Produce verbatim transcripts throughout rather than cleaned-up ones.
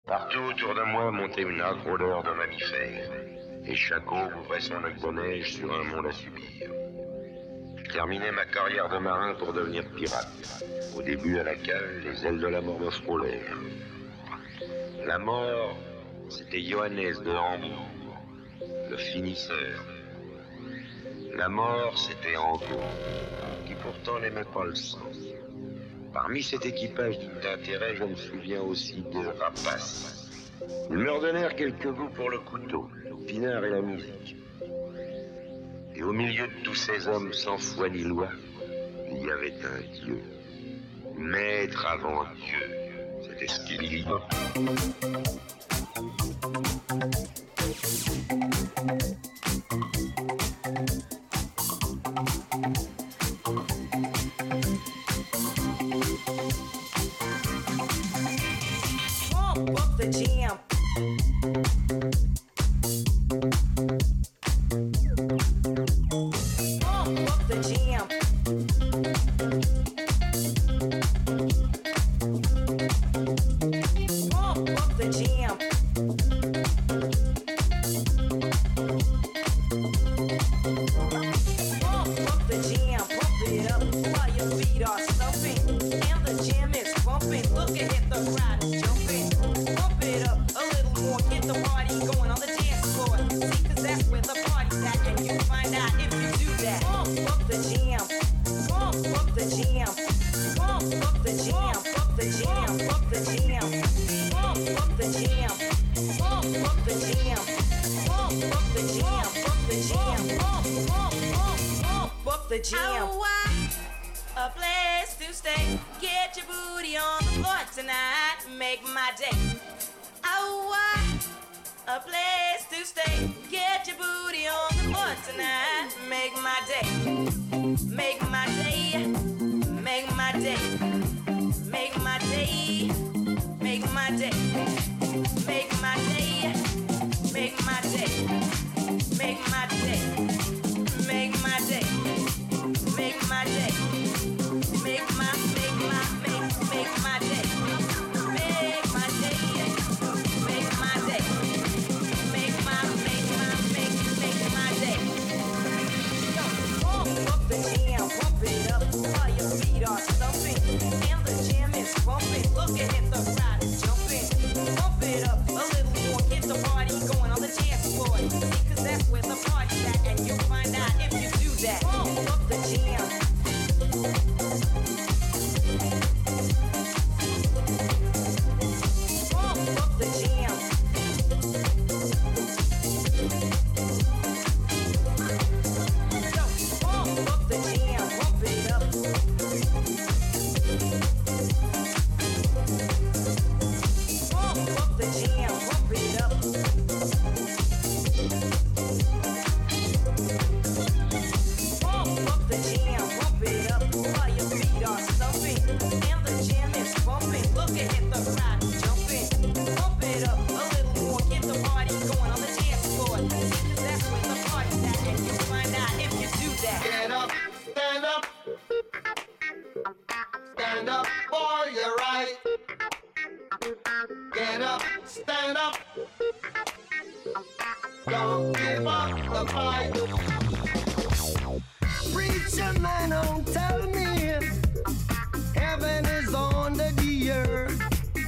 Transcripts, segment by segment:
Partout autour de moi montait une âcre odeur de mammifères, et chaque eau ouvrait son lac de neige sur un monde à subir. Je terminais ma carrière de marin pour devenir pirate. Au début, à la cale, les ailes de la mort me frôlèrent. La mort, c'était Johannes de Hambourg, le finisseur. La mort, c'était Angot, qui pourtant n'aimait pas le sang. Parmi cet équipage digne d'intérêt, je me souviens aussi de Rapace. Ils me redonnèrent quelques goûts pour le couteau, le pinard et la musique. Et au milieu de tous ces hommes sans foi ni loi, il y avait un Dieu. Maître avant Dieu, c'était ce qu'il dit. Pump up the jam. Pump up the jam. Pump up the jam. Pump up the jam. Pump it up while your feet are stumping and the jam is bumping. Look ahead, the crowd is jumping. Pump it up a little more, get the party going on the dance floor. See, cause that's where the party's at, and you find out if you do that. Pump up the jam, pump up the jam, pump up the jam, up the jam, up the jam, pump up the jam, pump up the jam, pump up the jam, up the jam, pump, pump, pump, pump up the jam. A place to stay. Get your booty on the floor tonight. Make my day. Oh, what? A place to stay. Get your booty on the floor tonight. Make my day. Make my day. Make my day. Make my day. Make my day. Make my day. Make my day. Make my day. Make my day. Make my day. Make my, make my, make, make my day. Make my day. Make my day. Make my, make my, make, make my day. Yo, pump up the jam, pump it up while your feet are stumping and the jam is bumping. Look ahead, the crowd is jumping. Pump it up a little more, get the party going on the dance floor. See, cause that's where the party's at, and you'll find out if you do that. Pump up the jam. Pump up the jam. Yo, pump up the jam, pump it up. Pump up the jam, pump it up. Pump up the jam, pump it up while your feet are stumping and the jam is bumping. Look ahead, the crowd is jumping. Pump it up a little more, get the party going on the dance floor. Cause that's where the party's at, and you find out if you do that. Get up, stand up, stand up for your right. Get up, stand up, don't give up the fight. Preacher man, don't tell me heaven is under the earth.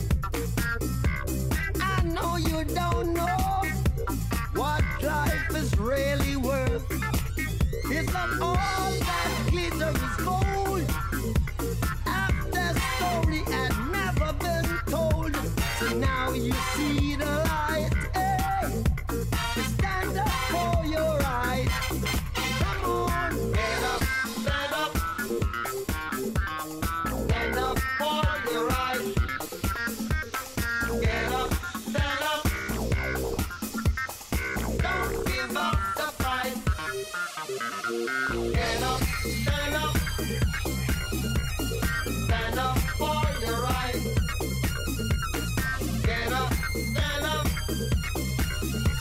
I know you don't know what life is really worth. It's not all that glitters is gold. Half the story had never been told. So now you see the light. Hey, stand up for your right. Come on, get up, stand up, stand up for your right. Get up, stand up, don't give up the fight. Get up, stand up, stand up for your right. Get up, stand up,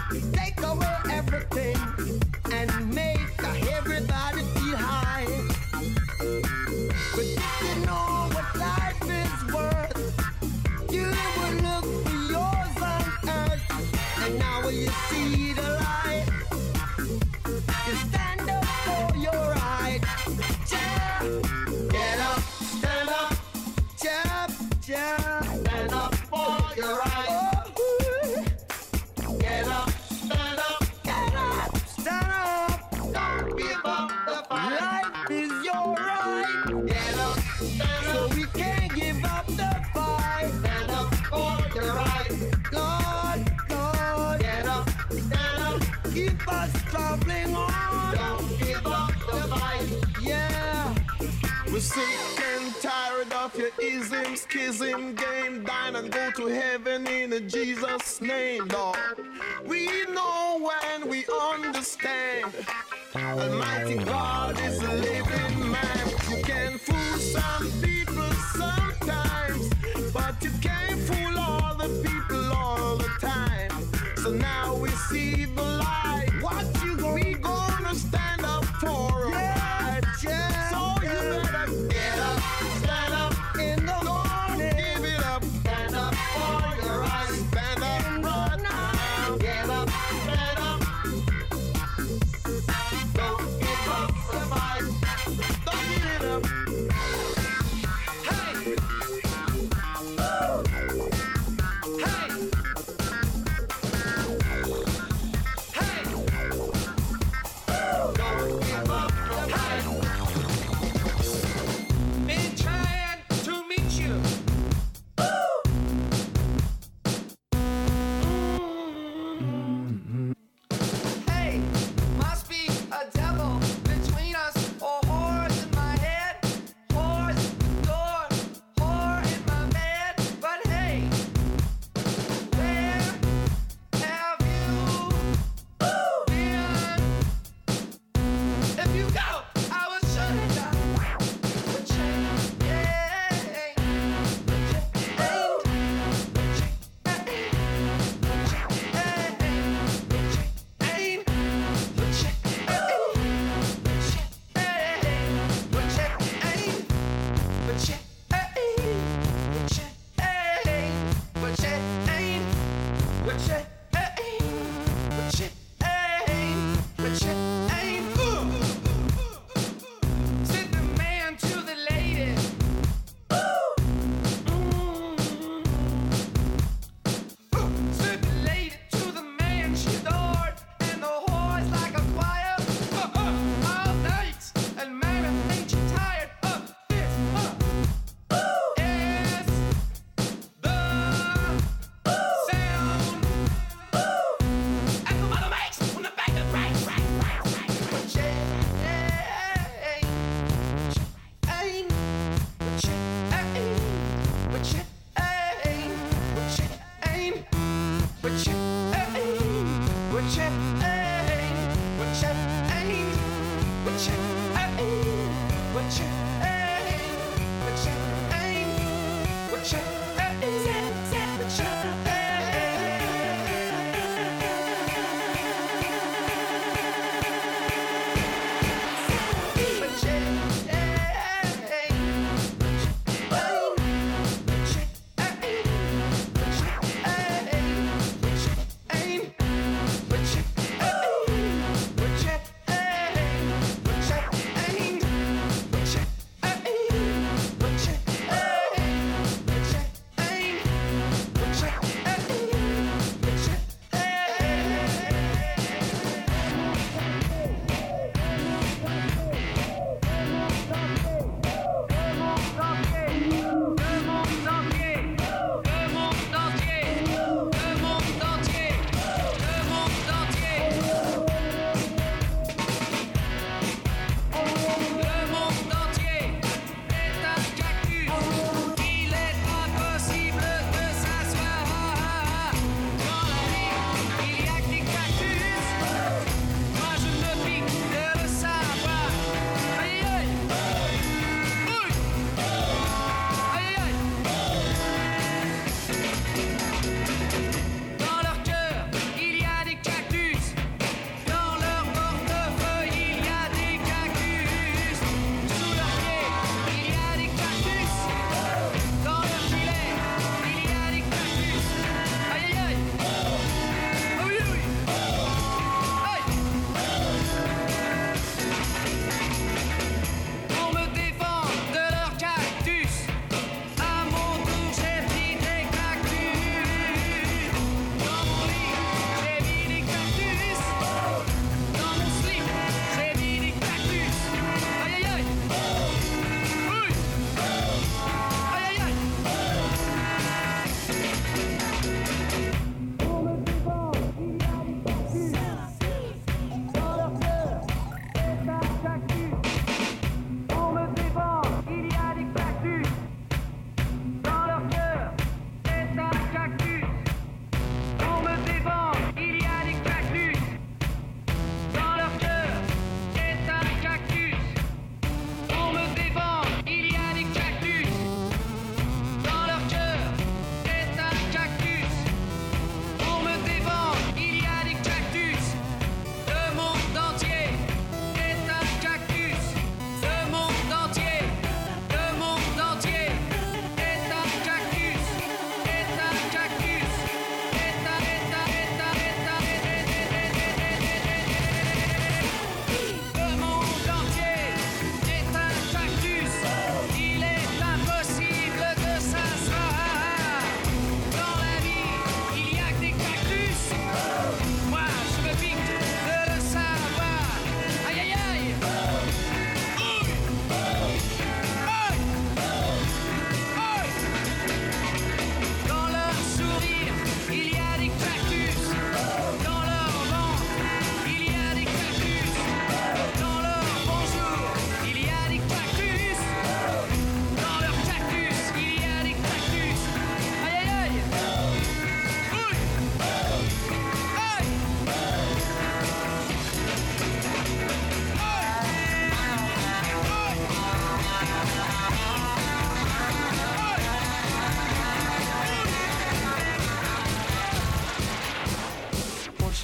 take away everything and make everybody feel high. But if you know what life is worth, you will look for yours on earth. And now when you see the light, you stand up for your right. Yeah. Get up, stand up, jump, jump, stand up for your right. Oh. Get up, stand up, get up, stand up. Don't give up the fight. Life is your right. Get up, stand up. So we can't give up the fight. Stand up for your right. God, God. Get up, stand up. Keep us traveling on. Don't give up the fight. Yeah. We're sick and tired of your ism, schism, game, dine and go to heaven in Jesus' name, Lord. We know when we understand, Almighty God is a living man. You can fool some people sometimes, but you can't fool all the people all the time. So now we see the light. What you gonna, we gonna stand up for? Yeah, yeah. So you better get up, stand up in the morning. Give it up, stand up for your rights. Stand up right now. Get up, stand up. Don't give up the fight. Don't give it up. Hey! Oh. Hey! Hey! Don't give up the fight. Been trying to meet you.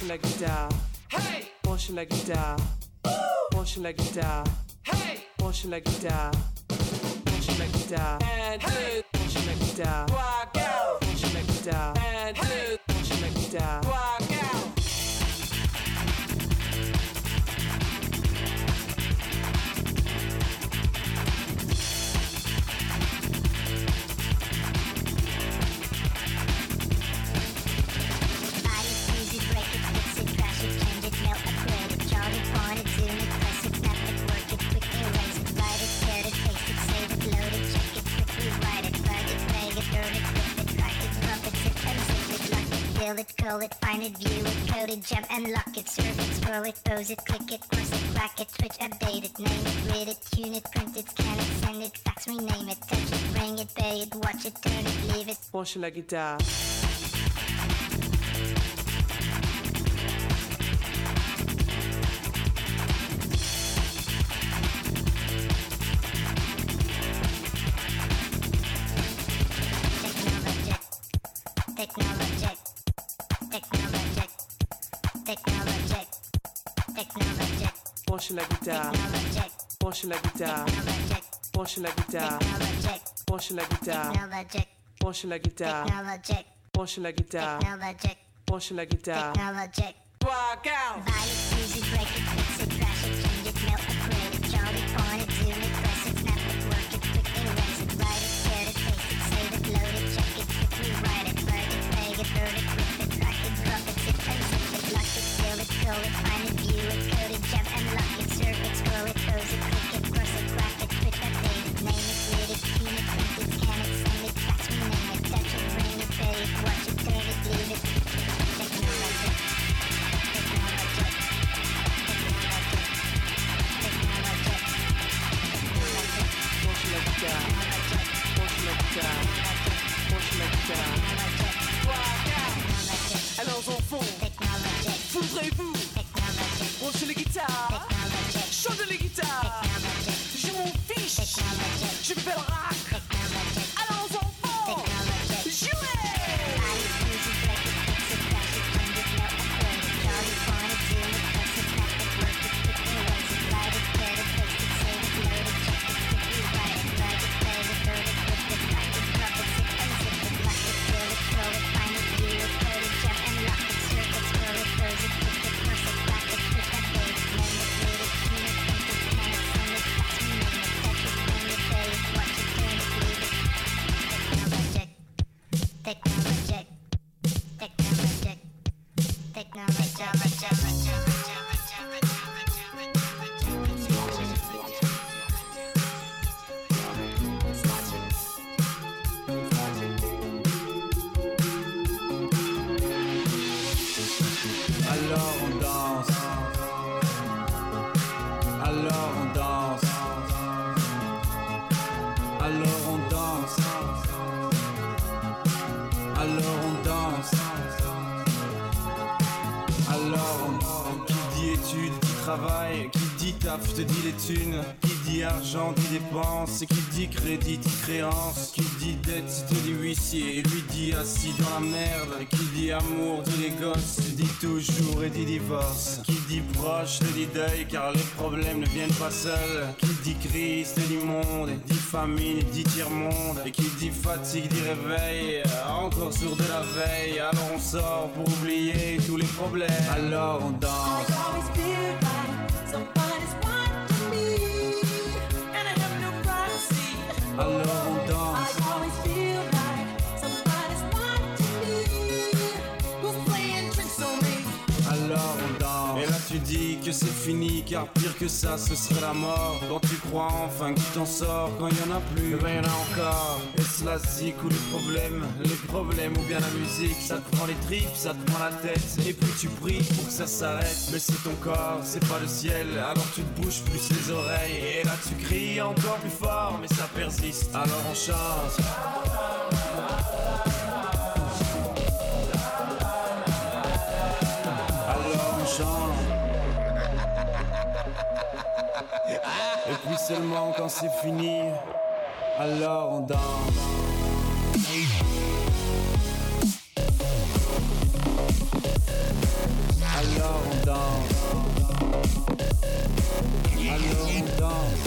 Branche la guitare. Hey. Branche la guitare. Branche la guitare. Hey. Branche la guitare. Branche la guitare. Un, deux. Branche la guitare. Trois, quatre. Branche la guitare. Un, deux. Branche la guitare. Trois, quatre. It, curl it, find it, view it, code it, jump and lock it, serve it, scroll it, pose it, click it, cross it, crack it, switch, update it, name it, read it, tune it, print it, scan it, send it, fax, rename it, touch it, bring it, pay it, watch it, turn it, leave it. Branche la guitare. Technologic, technologic, technologic, technologic. Branche la guitare. Branche la guitare. Branche la guitare. Branche la guitare. Branche la guitare. Branche la guitare. Branche la guitare. Trois, quatre. Buy it, use it, break it, fix it, trash it, change it, melt, upgrade it, chart it, point it, zoom it, press it, snap it, work it, quick erase it, write it, cut it, paste it, save it, load it, check it, quick rewrite it, plug it, play it, burn it, rip it, track it, drop it, zip and zip it, lock it, fill it, call it, find it, view it, code it, jump and lock it, serve it, scroll it, pose it, click it, cross it, crack it, switch, update it, name it, read it, tune it, print it, scan it, send it, fax, rename it, touch it, bring it, pay it, watch it, turn it, leave it. Technology. Alors enfants, voudrez-vous brancher les guitares, chanter les guitares, je m'en fiche, je fais le rock. Alors enfants, jouez! Technologic, technologic, technologic. Alors on danse, alors on danse, alors on danse, alors on danse, alors on... Qui dit études, qui travaille, qui dit taf, je te dis les thunes. Qui dit argent, dit dépense, qui dit crédit, dit créance. Qui dit dette, te dit huissier, et lui dit assis dans la merde. Qui dit amour, dit les gosses, dit toujours et dit divorce. Qui dit proche, te dit deuil, car les problèmes ne viennent pas seuls. Qui dit crise, te dit monde, dit famine, dit tiers-monde. Et qui dit fatigue, dit réveil, encore sourd de la veille. Alors on sort pour oublier tous les problèmes. Alors on danse. Alors on danse. Alors on danse. Et là tu dis que c'est fini, car pire que ça ce serait la mort. Quand tu crois enfin que tu t'en sors, quand il y en a plus, ben y en a encore. Est-ce la zik ou les problèmes, les problèmes ou bien la musique? Ça te prend les tripes, ça te prend la tête, et puis tu pries pour que ça s'arrête. Mais c'est ton corps, c'est pas le ciel, alors tu te bouges plus les oreilles. Et là tu cries encore plus fort, mais ça persiste, alors on chante. Alors on chante. Et puis seulement quand c'est fini, alors on danse. Alors on danse. Alors on danse.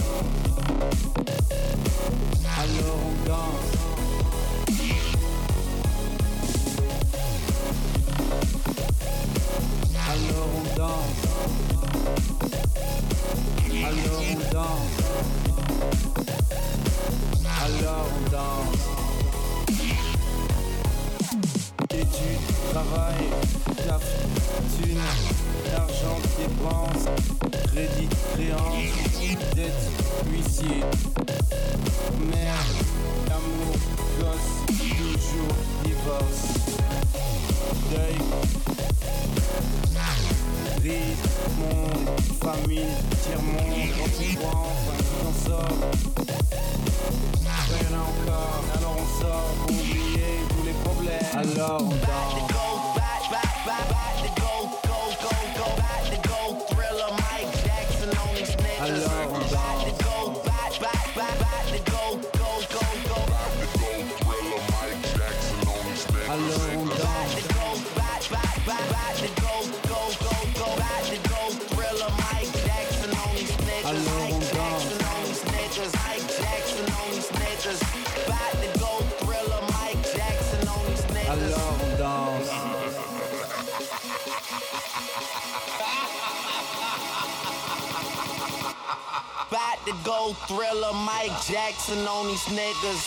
Alors on danse. Alors on danse. Alors on danse. Alors on danse. Études, travail, taf, thune, l'argent dépense, crédit, créance, dette, huissier, mère, amour, gosse, toujours, divorce, deuil, rire, monde, famille, tiers-monde, quand tu crois enfin tu t'en sors. Rien encore, alors on sort pour oublier tous les problèmes. Alors on danse. Alors on danse. Alors on danse. Alors on danse. Alors on danse. About to go Thriller, Mike Jackson on these niggas.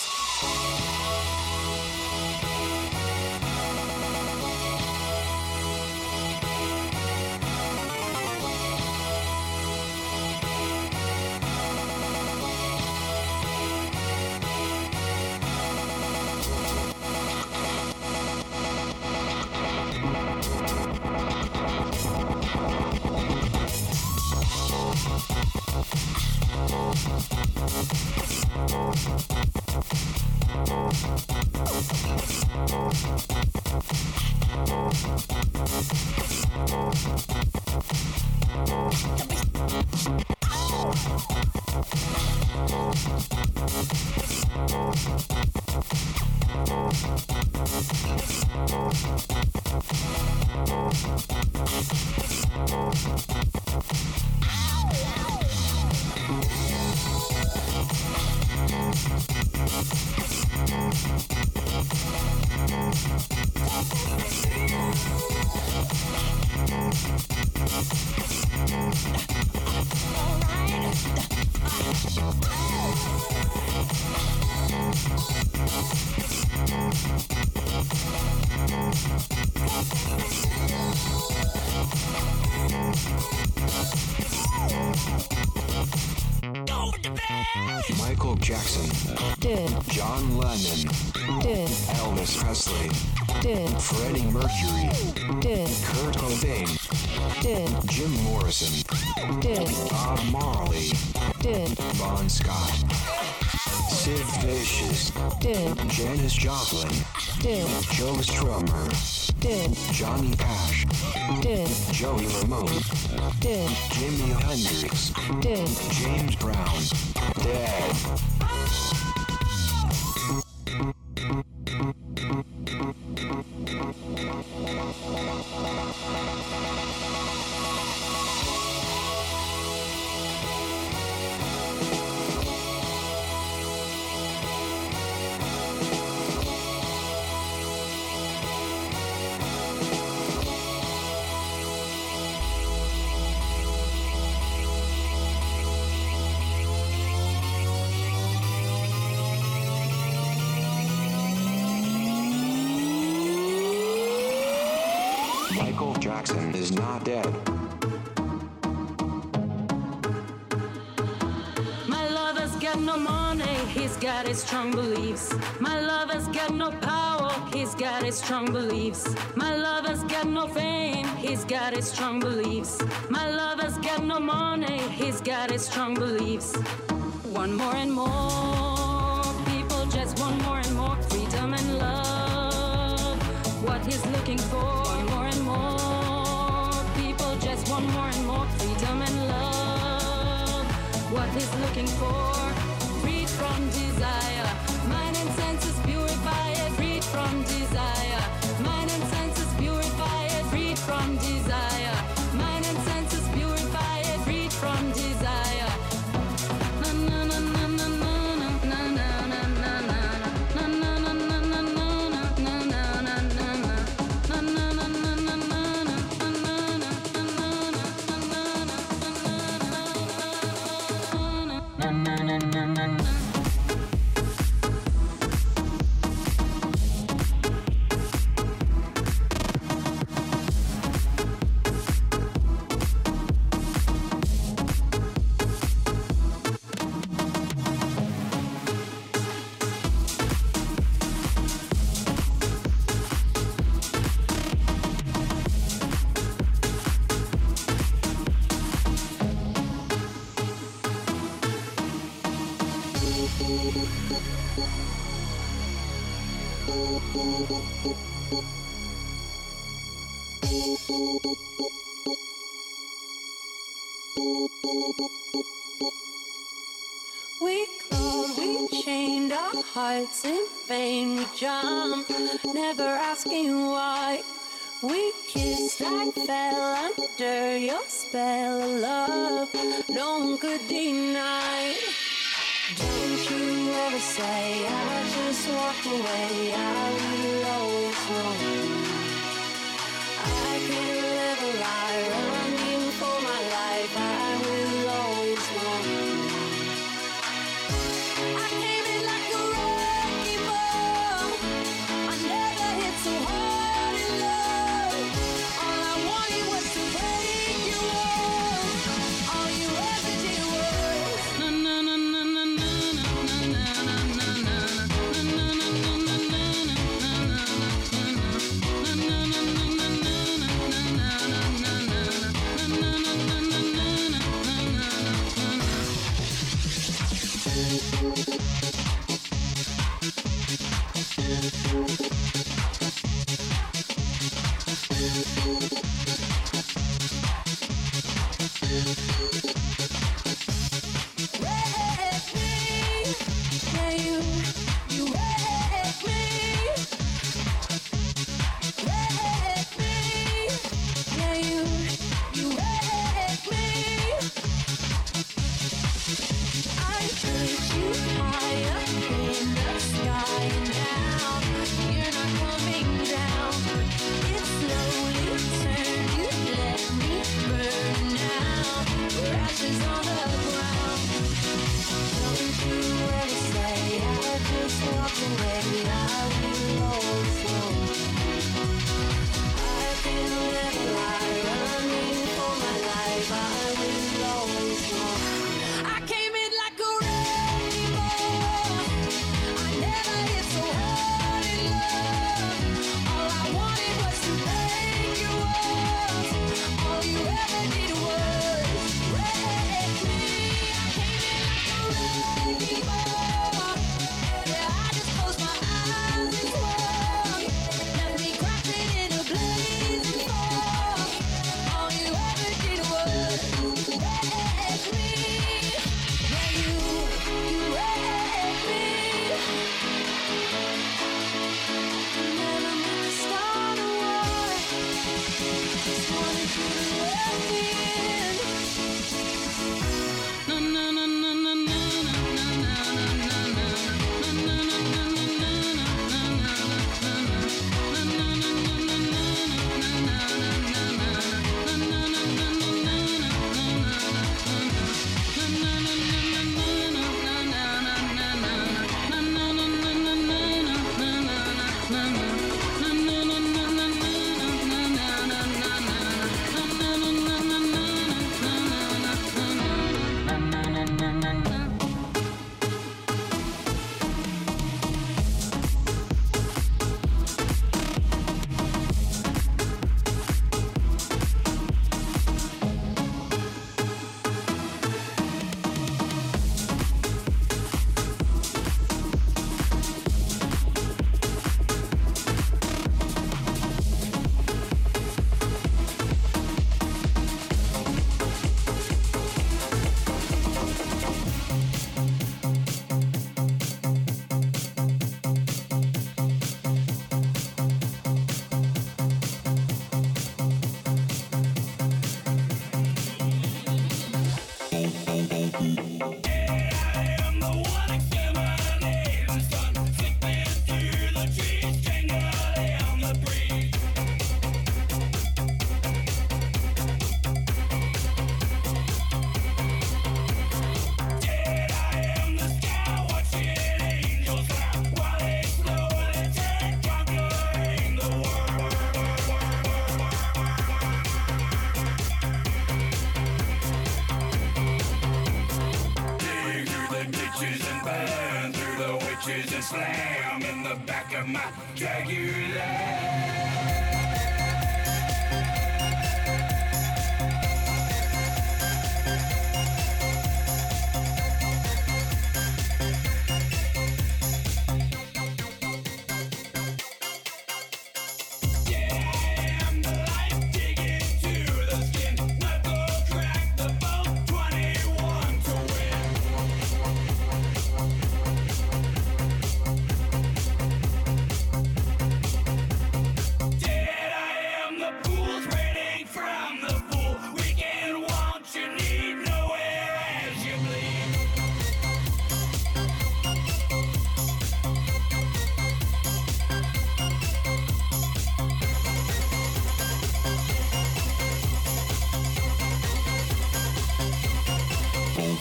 Michael Jackson. Did. John Lennon. Did. Elvis Presley. Did. Freddie Mercury. Did. Kurt Cobain. Did. Jim Morrison. Did. Bob Marley. Did. Bon Scott. Sid Vicious. Did. Janis Joplin. Did. Joe Strummer. Did. Johnny Cash. Did. Joey Ramone. Did. Jimi Hendrix. Did. James Brown. Dead. Michael Jackson is not dead. My lover's got no money, he's got his strong beliefs. My lover's got no power, he's got his strong beliefs. My lover's got no fame, he's got his strong beliefs. My lover's got no money, he's got his strong beliefs. One more and more, people just want more and more freedom and love. What he's looking for, one more and more, people just want more and more freedom and love. What he's looking for, freed from desire, mind and senses purify it, freed from desire, mind and senses purify it, freed from desire, hearts in vain. We jump, never asking why. We kissed, I fell under your spell of love. No one could deny. Don't you ever say I just walked away. I will always know. I can't live a lie, running for my life. I will always know. I came in like a wrecking ball. I never hit so hard in love. All I wanted was to break you off. All you ever did was na na na na na na na na na na slam in the back of my Dragula.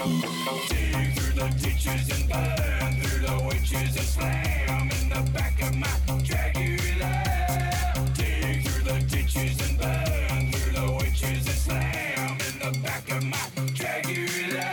Dig through the ditches and burn through the witches and slam in the back of my Dragula. Dig through the ditches and burn through the witches and slam in the back of my Dragula.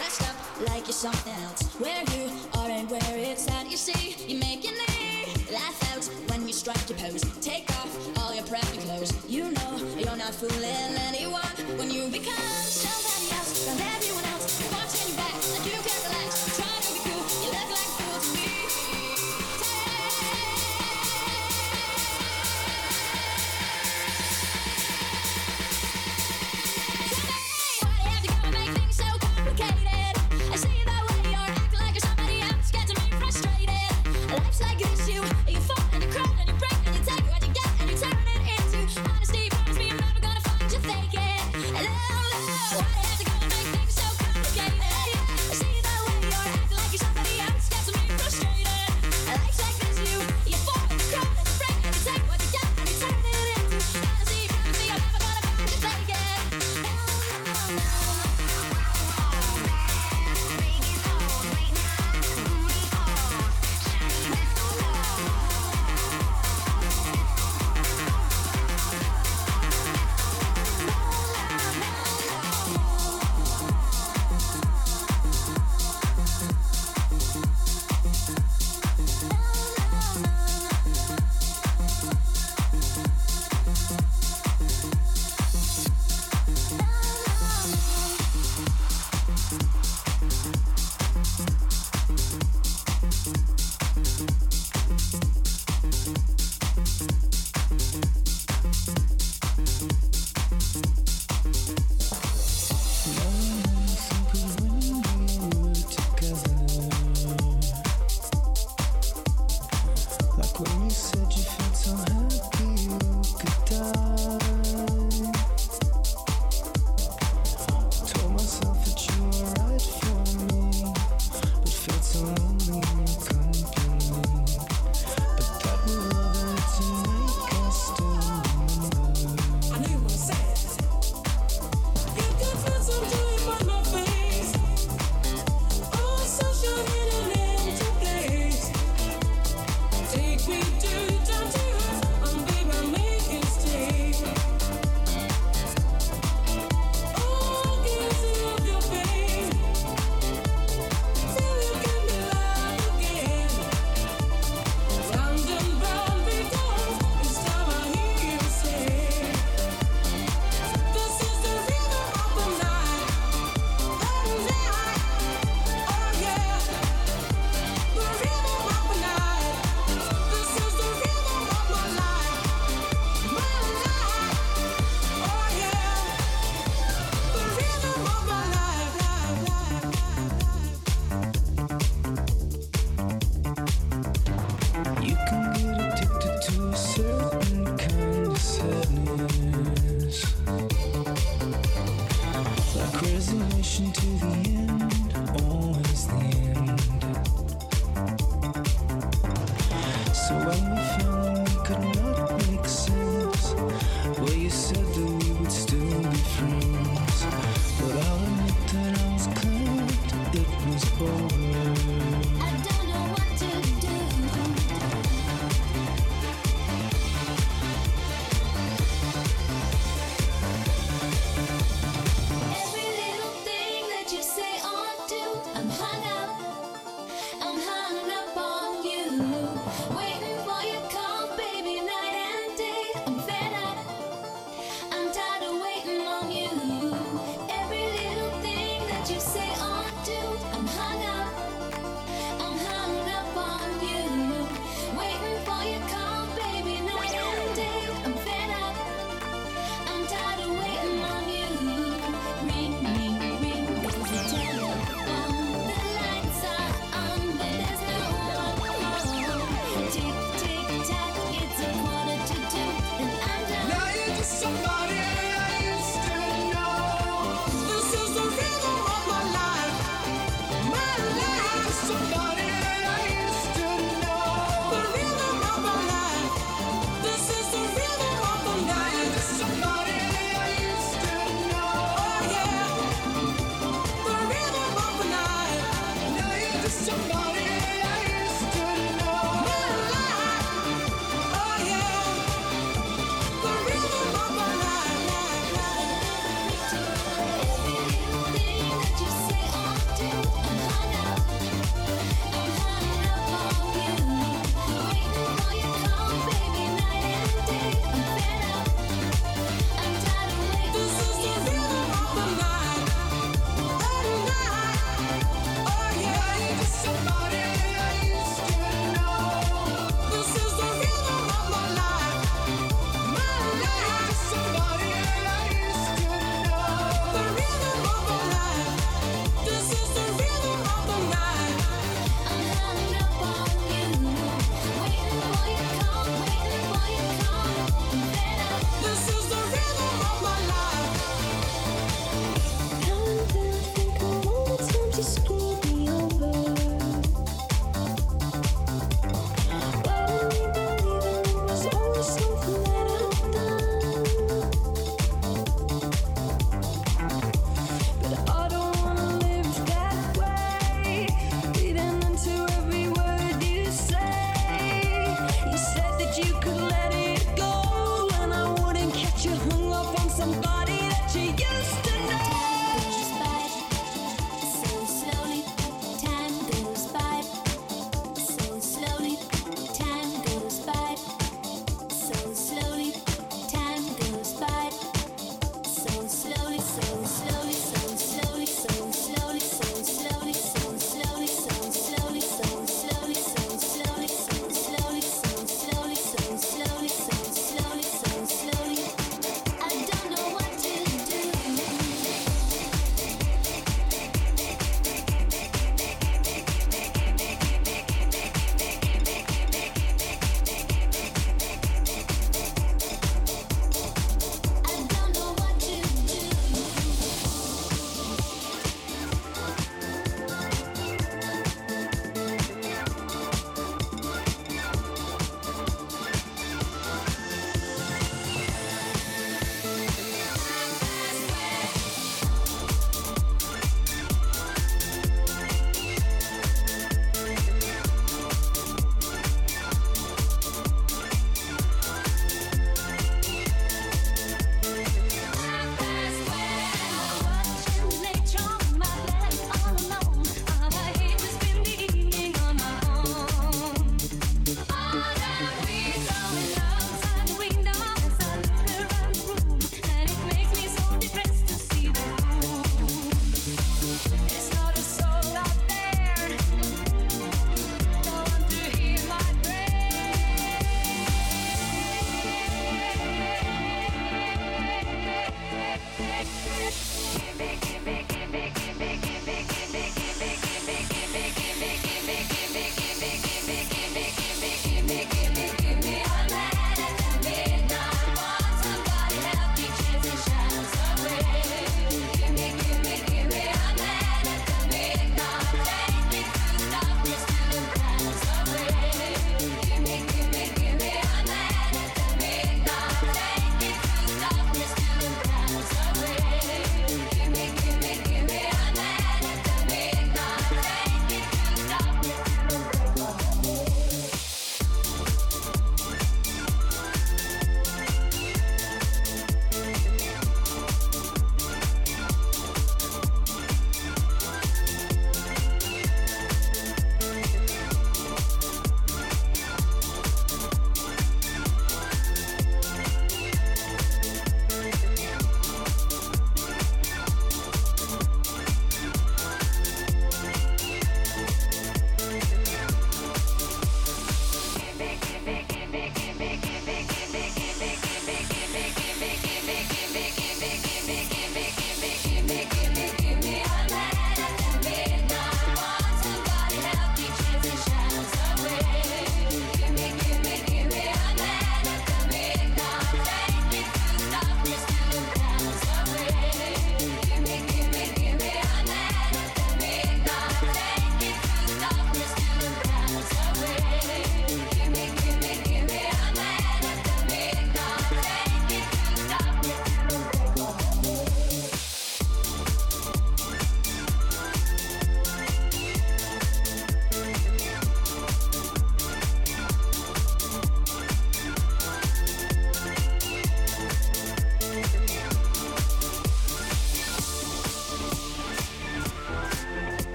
dressed up like you're something else. Where you are and where it's at, you see, you make your knee laugh out when you strike your pose. Take off all your preppy clothes. You know you're not fooling anyone when you become somebody else. Around everyone else, watching your back like you can't relax. Trying to be cool, you look like a fool to me.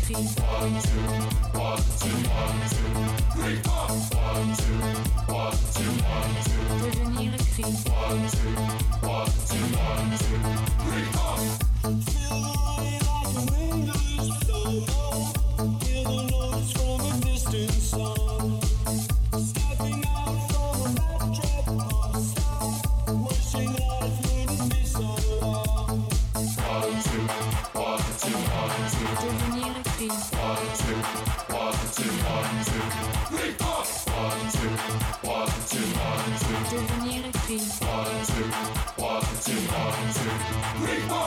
cri. One, two, one, two, one, two, three, four. One, two, one, two, one, two. Devenir le cri. One, two, one, two, one, two, three, four. Feel the light like an English solo. Hear the notes from a distant song. Stepping out from a backdrop of sound. Wishing life wouldn't be so long. One, two, one, two, one, two. Devenir le cri. One, two, one, two, one, two, three, four. One, two, one, two, one, two. Devenir le cri. One, two, one, two, one, two, three, four.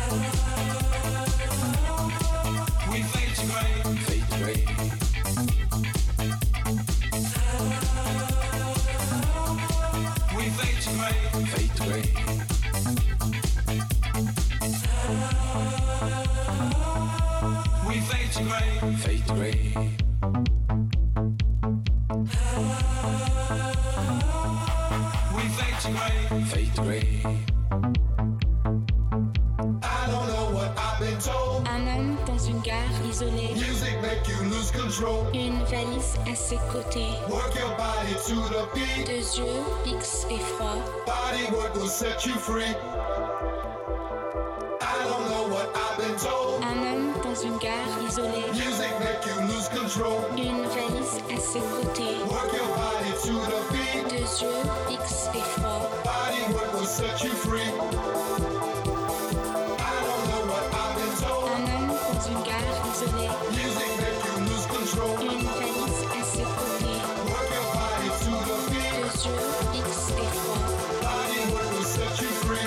We fade to gray, fade to gray. We fade to gray, fade to gray. We fade to gray, fade to gray. We fade to gray, fade to gray. I don't know what I've been told. Un homme dans une gare isolée. Music make you lose control. Une valise à ses côtés. Work your body to the beat. Deux yeux fixes et froids. Body work will set you free. I don't know what I've been told. Un homme dans une gare isolée. Music make you lose control. Une valise à ses côtés. Work your body to the beat. Deux yeux fixes et froids. Body work will set you free. I don't know what I've been told. Un homme dans une gare isolée. Music make you lose control. Une valise à ses côtés. Work your body to the beat. Deux yeux fixes et froids. Body work will set you free.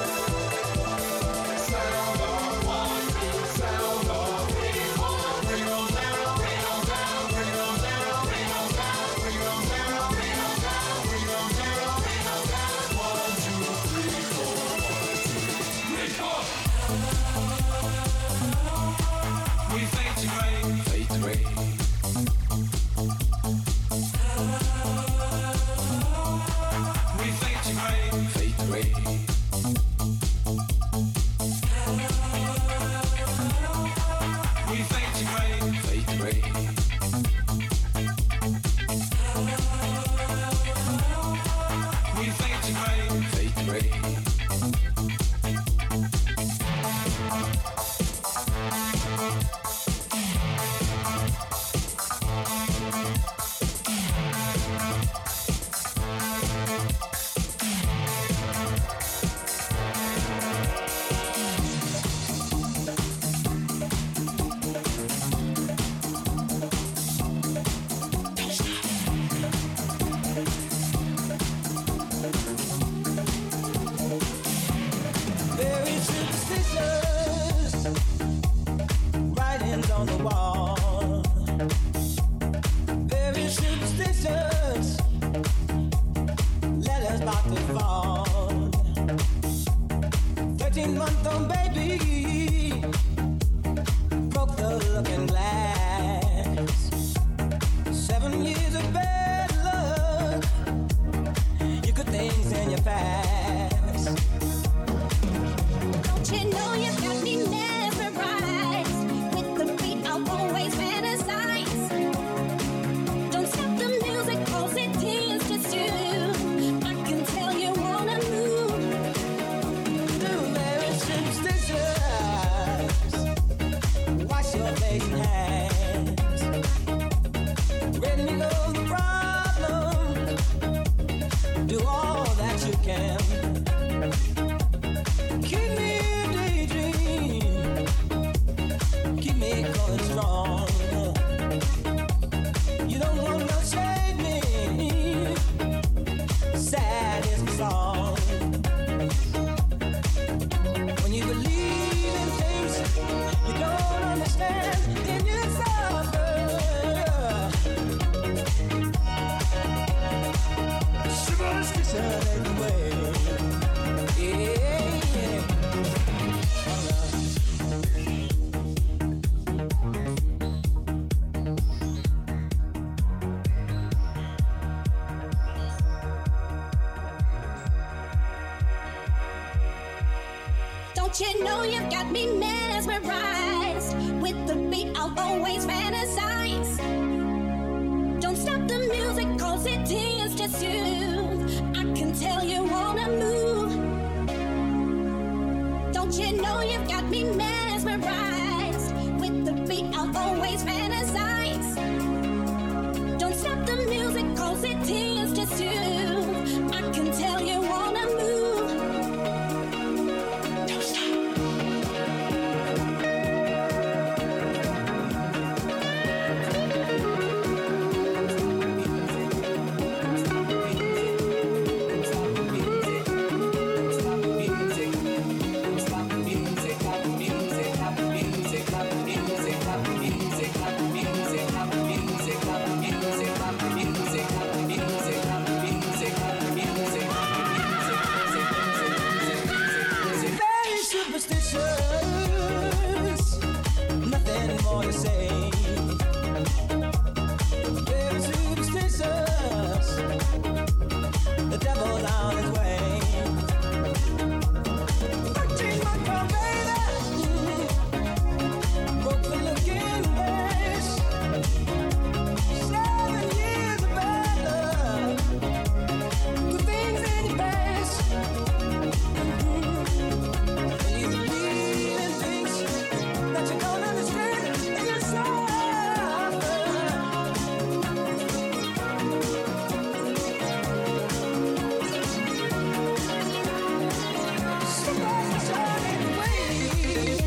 Sound of one, sound of three, four. Bring on down, bring on down, bring on down, bring on down, bring on down, bring on down, bring on down, bring on down. One, two, three, four. One, two, three, four. We fade to gray, fade to gray. We fade to gray, fade to gray. We fade to gray, fade to gray. We fade to gray, fade to gray. Very superstitious writings on the wall. Very superstitious letters about to fall. Thirteen month old baby broke the looking glass. Seven years of bad luck. You good things in your past. Don't you know you got me mesmerized with the beat I'll always fantasize. Don't stop the music 'cause it is just you. I can tell you wanna move. Very superstitious. Wash your face and hands. When you know the problem, do all that you can. Keep me a daydream. Keep me going strong. You don't want no shade me. Sad is the song. When you believe in things you don't understand, then you suffer. Superstition everywhere. Yeah, yeah. Don't you know you got me mesmerized with the beat I'll I'll always fantasize. Don't stop the music, cause it is just you. I can tell you wanna move. Don't stop. Very superstitious, nothing more to say. Very superstitious, the devil's on his way. thirteen month old baby, broke the looking glass. Seven years of bad love, good things in your past. You believe in things that you don't understand, and you suffer. Superstition ways.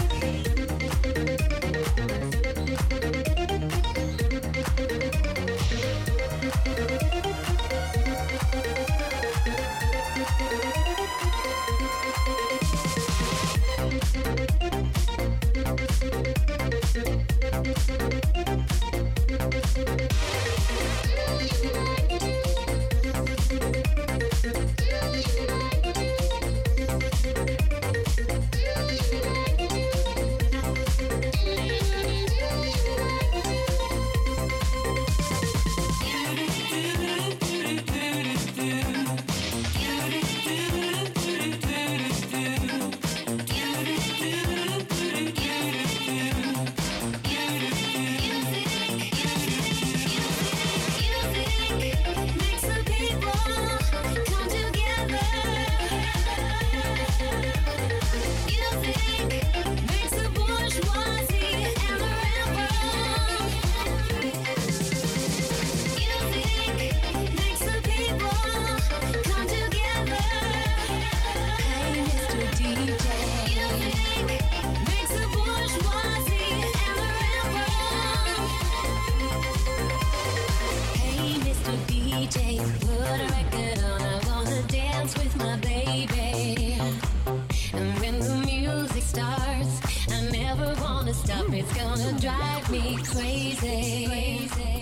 Makes the people come together. Music makes the bourgeoisie and the rebel. Music makes the people come together. Hey, Mister D J. Music makes the bourgeoisie and the rebel. Hey, Mister D J, put a record on. I wanna dance with my baby. And when the music starts, I never wanna stop. It's gonna drive me crazy. Crazy,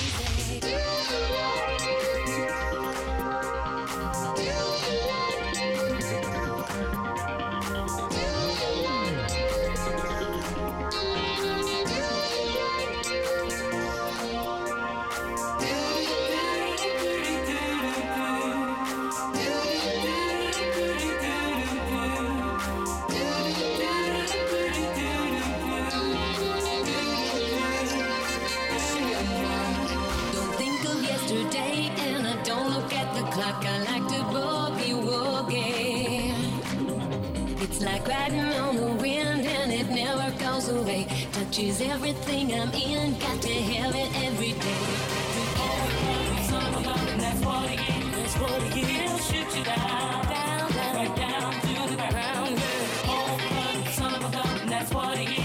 Don't think of yesterday, and I don't look at the clock. I like to boogie woogie. It's like riding on the wind, and it never goes away. Touches everything I'm in, got to have it every day. That's what it is. That's what it is. It'll shoot you down, down, down, right down to the ground. Oh, son of a gun, that's what it is.